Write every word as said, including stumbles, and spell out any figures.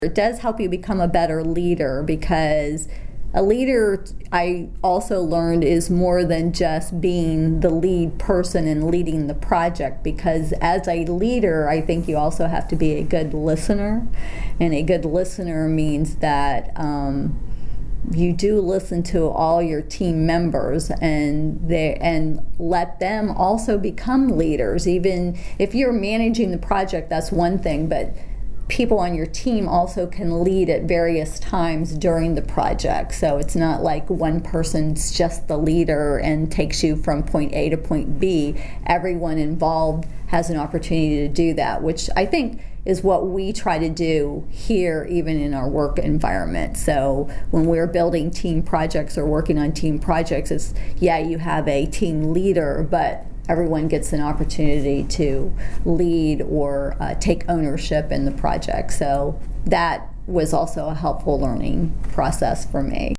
It does help you become a better leader, because a leader, I also learned, is more than just being the lead person and leading the project, because as a leader, I think you also have to be a good listener, and a good listener means that um, you do listen to all your team members and they and let them also become leaders. Even if you're managing the project, that's one thing, but people on your team also can lead at various times during the project. So it's not like one person's just the leader and takes you from point A to point B. Everyone involved has an opportunity to do that, which I think is what we try to do here, even in our work environment. So when we're building team projects or working on team projects, it's, yeah, you have a team leader, but everyone gets an opportunity to lead or uh, take ownership in the project. So that was also a helpful learning process for me.